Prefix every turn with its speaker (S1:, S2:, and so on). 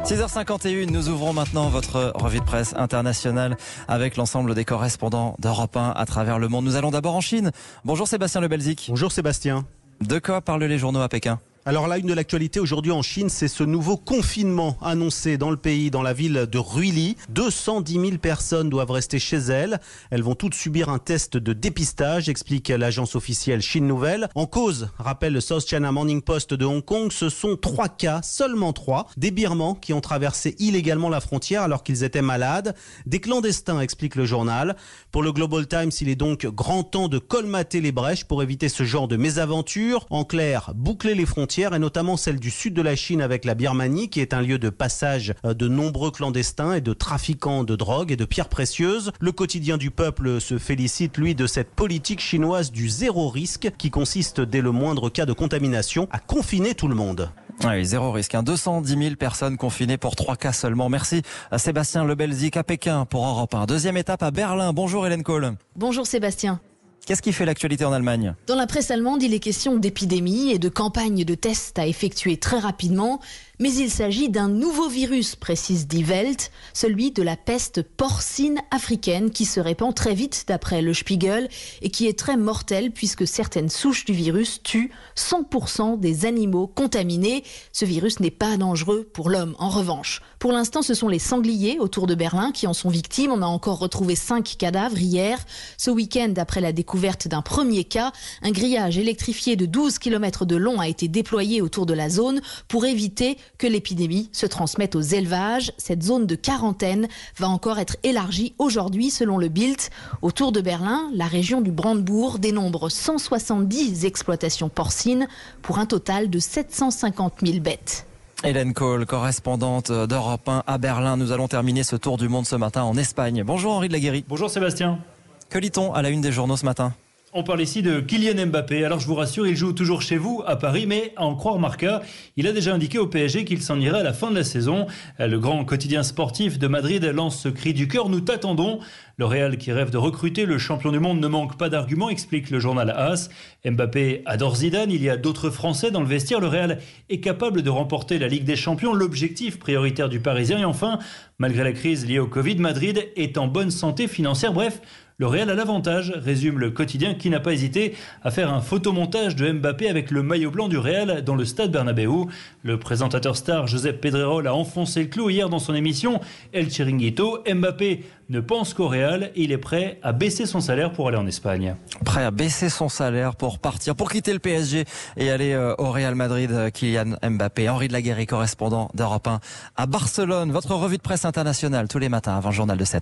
S1: 6h51, nous ouvrons maintenant votre revue de presse internationale avec l'ensemble des correspondants d'Europe 1 à travers le monde. Nous allons d'abord en Chine. Bonjour Sébastien Lebelzik.
S2: Bonjour Sébastien.
S1: De quoi parlent les journaux à Pékin ?
S2: Alors la une de l'actualité aujourd'hui en Chine, c'est ce nouveau confinement annoncé dans le pays, dans la ville de Ruili. 210 000 personnes doivent rester chez elles. Elles vont toutes subir un test de dépistage, explique l'agence officielle Chine Nouvelle. En cause, rappelle le South China Morning Post de Hong Kong, ce sont 3 cas, seulement 3, des Birmans qui ont traversé illégalement la frontière alors qu'ils étaient malades. Des clandestins, explique le journal. Pour le Global Times, il est donc grand temps de colmater les brèches pour éviter ce genre de mésaventure. En clair, boucler les frontières, et notamment celle du sud de la Chine avec la Birmanie, qui est un lieu de passage de nombreux clandestins et de trafiquants de drogue et de pierres précieuses. Le quotidien du peuple se félicite, lui, de cette politique chinoise du zéro risque qui consiste, dès le moindre cas de contamination, à confiner tout le monde.
S1: Oui, zéro risque. 210 000 personnes confinées pour 3 cas seulement. Merci à Sébastien Lebelzik à Pékin pour Europe 1. Deuxième étape à Berlin. Bonjour Hélène Kohl.
S3: Bonjour Sébastien.
S1: Qu'est-ce qui fait l'actualité en Allemagne ?
S3: Dans la presse allemande, il est question d'épidémie et de campagne de tests à effectuer très rapidement. Mais il s'agit d'un nouveau virus, précise Die Welt, celui de la peste porcine africaine qui se répand très vite d'après le Spiegel et qui est très mortel puisque certaines souches du virus tuent 100% des animaux contaminés. Ce virus n'est pas dangereux pour l'homme. En revanche, pour l'instant, ce sont les sangliers autour de Berlin qui en sont victimes. On a encore retrouvé 5 cadavres hier. Ce week-end, après la découverte d'un premier cas, un grillage électrifié de 12 km de long a été déployé autour de la zone pour éviter que l'épidémie se transmette aux élevages. Cette zone de quarantaine va encore être élargie aujourd'hui selon le Bild. Autour de Berlin, la région du Brandebourg dénombre 170 exploitations porcines pour un total de 750 000 bêtes.
S1: Hélène Kohl, correspondante d'Europe 1 à Berlin. Nous allons terminer ce tour du monde ce matin en Espagne. Bonjour Henri de la Guéry.
S4: Bonjour Sébastien.
S1: Que lit-on à la une des journaux ce matin ?
S4: On parle ici de Kylian Mbappé. Alors je vous rassure, il joue toujours chez vous à Paris, mais à en croire Marca, il a déjà indiqué au PSG qu'il s'en irait à la fin de la saison. Le grand quotidien sportif de Madrid lance ce cri du cœur. Nous t'attendons. Le Real qui rêve de recruter le champion du monde ne manque pas d'arguments, explique le journal AS. Mbappé adore Zidane, il y a d'autres Français dans le vestiaire. Le Real est capable de remporter la Ligue des Champions, l'objectif prioritaire du Parisien. Et enfin, malgré la crise liée au Covid, Madrid est en bonne santé financière. Bref, le Real a l'avantage, résume le quotidien qui n'a pas hésité à faire un photomontage de Mbappé avec le maillot blanc du Real dans le stade Bernabéu. Le présentateur star Josep Pedrerol a enfoncé le clou hier dans son émission El Chiringuito. Mbappé ne pense qu'au Real et il est prêt à baisser son salaire pour aller en Espagne.
S1: Prêt à baisser son salaire pour partir, pour quitter le PSG et aller au Real Madrid. Kylian Mbappé. Henri de la Guéry, correspondant d'Europe 1 à Barcelone. Votre revue de presse internationale tous les matins avant le journal de 7h.